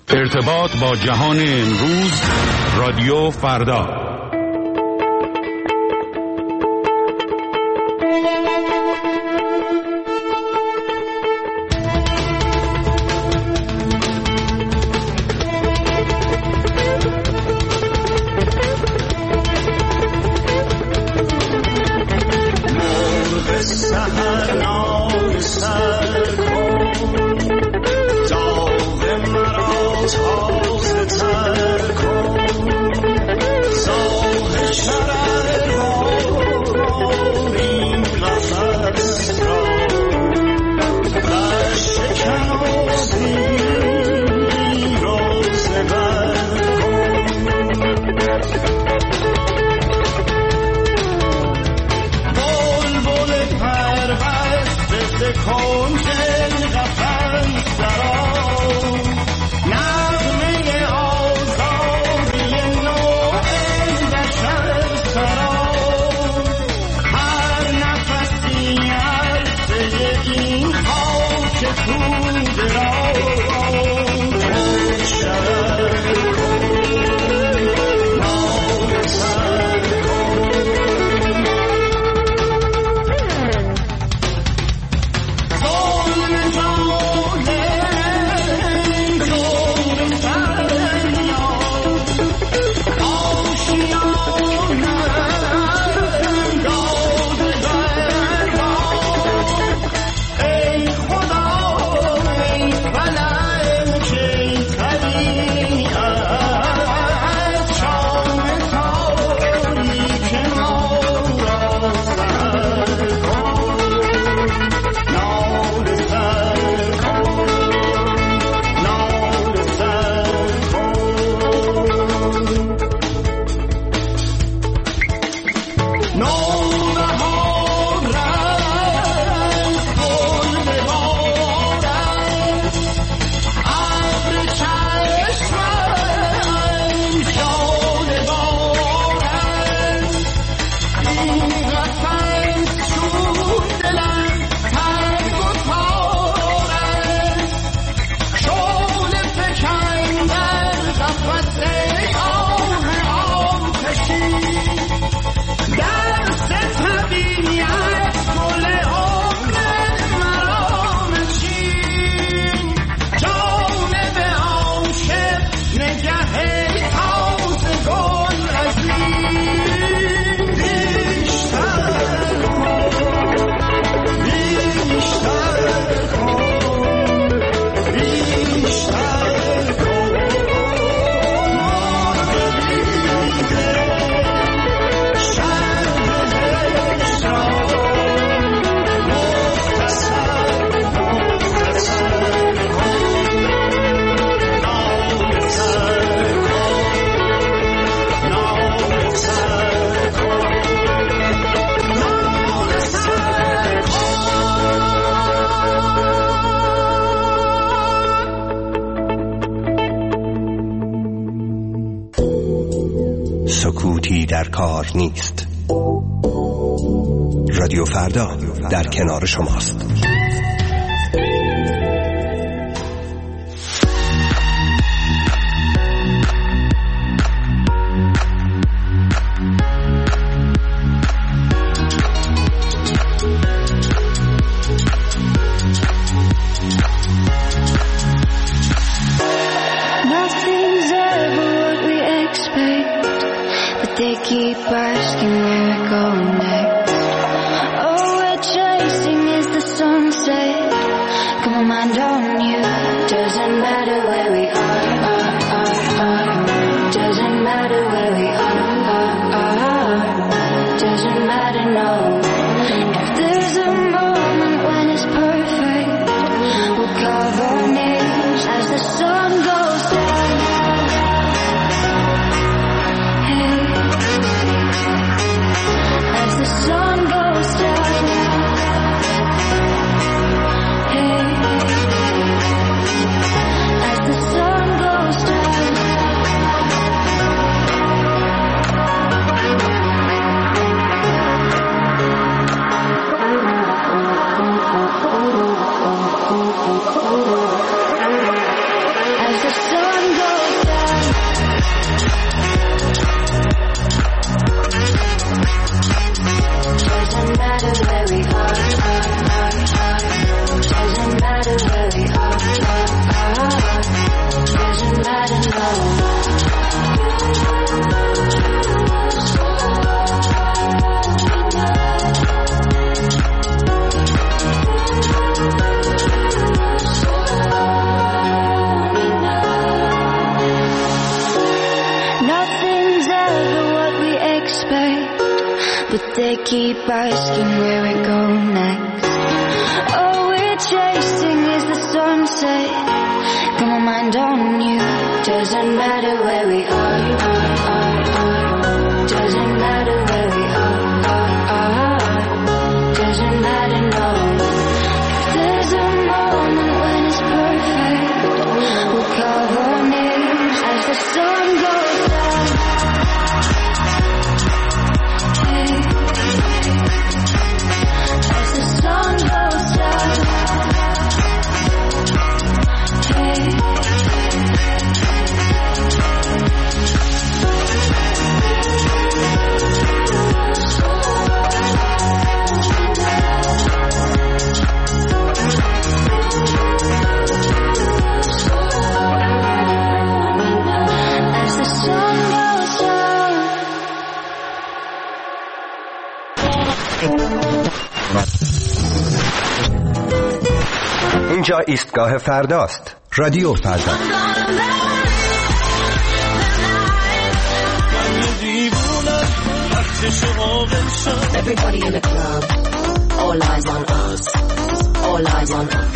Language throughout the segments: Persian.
ارتباط با جهان امروز، رادیو فردا. سکوتی در کار نیست. رادیو فردا در کنار شماست. As but they keep asking where we go next. All we're chasing is the sunset. Got my mind on you. Doesn't matter where we are. Doesn't matter where we are. Doesn't matter, no. If there's a moment when it's perfect, we'll carve our names as the sun goes down. Hey. As the sun goes down. Hey. اینجا ایستگاه فرداست. رادیو فردا. Everybody in the club, all eyes on us, all eyes on us.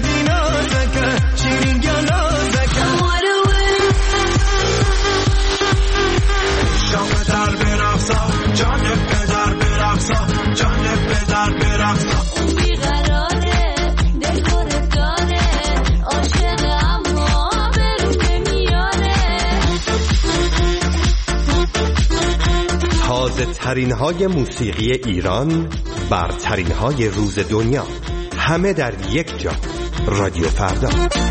تازه ترین های موسیقی ایران، برترین های روز دنیا، همه در یک جا. رادیو فردا.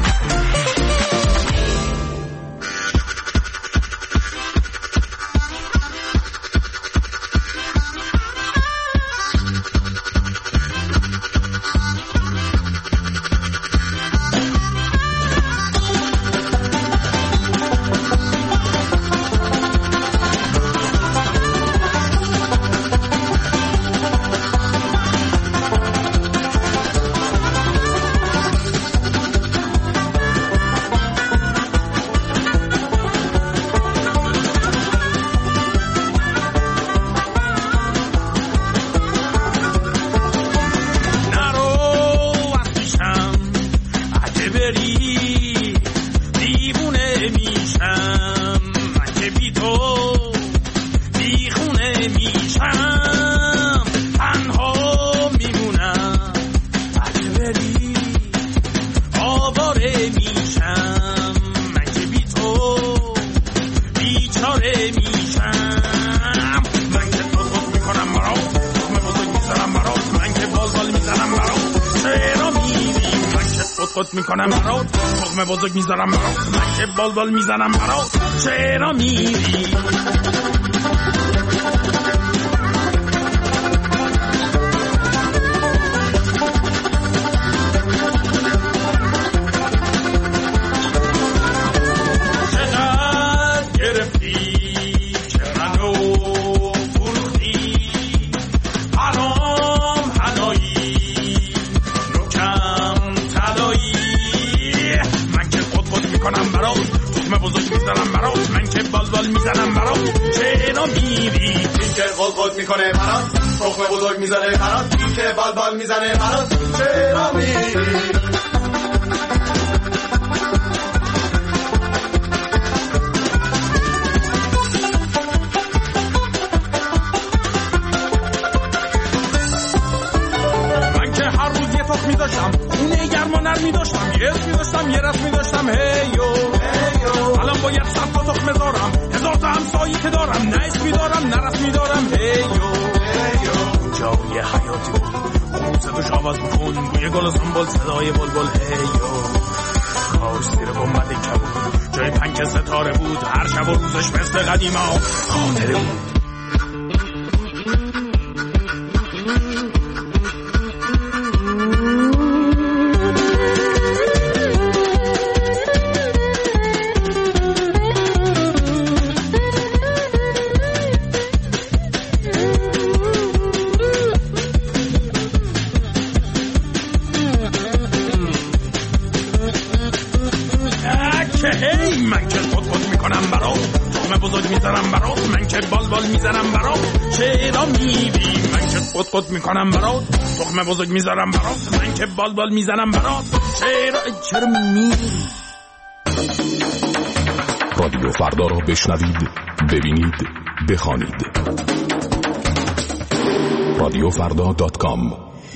میکنم برات تخم بزرگ میذارم برات من که بلبل میزنم برات چرا میری چقدر گرفتی چرا فروختی حرام حلایی نوکم تلایی من که خود میکنم برات تخم بزرگ میزنم برات من که بلبل میزنم برات چرا میری این که قلقل میکنه برات تخم بزرگ میزنه برات این که بلبل میزنه برات چرا میری یه رسمی داشتم هیو الان باید 100 تا تخم دارم 1000 تا همسایی که دارم نه اسمی دارم نه رسمی دارم هیو اونجا یه حیاتی بود خون صداش آواز میخون بوی گل و سنبول صدای بلبل هیو کاش زیر گنبد کبود جای پنک ستاره بود هر شب و روزش مثل قدیما خاطره بود تخم بزرگ میذارم برات، من که بال میذارم برات، چرا میری من که قط میکنم برات، تخم بزرگ میذارم برات، من که بال میذارم برات، چرا میری. رادیو فردا را بشنوید، ببینید، بخوانید. radiofrda.com.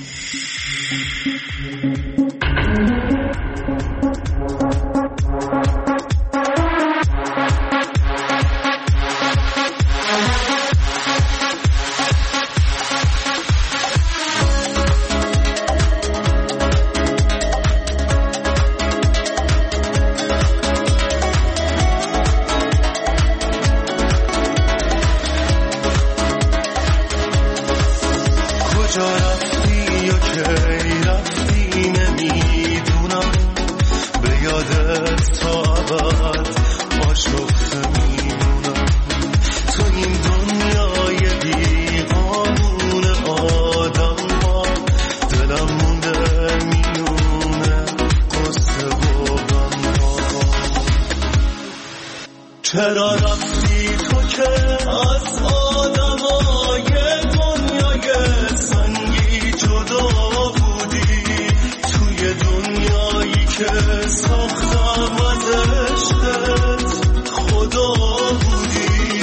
چرا رفتی تو که از آدمای دنیای سنگی جدا بودی، توی دنیایی که ساختم از عشقت خدا بودی.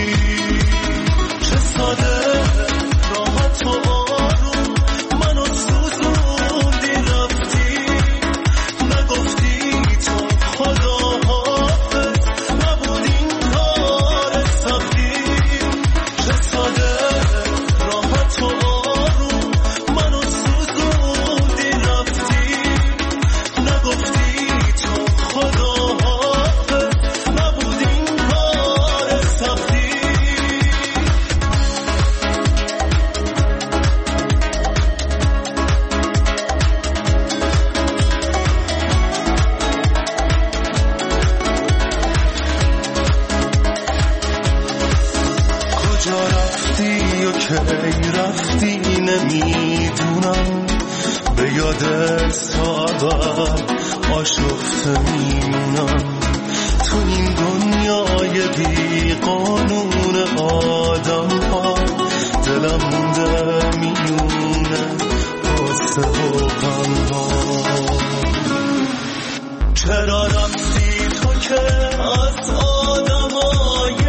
چه ساده راحت و آروم منو سوزوندی، رفتی نگفتی تو خدا رفتی نمیدونم، به یاد ساعت آشفته میمونم. تو این دنیای بی قانون آدم ها دلم مونده میونه قصه و غم ها. چرا رفتی تو که از آدمای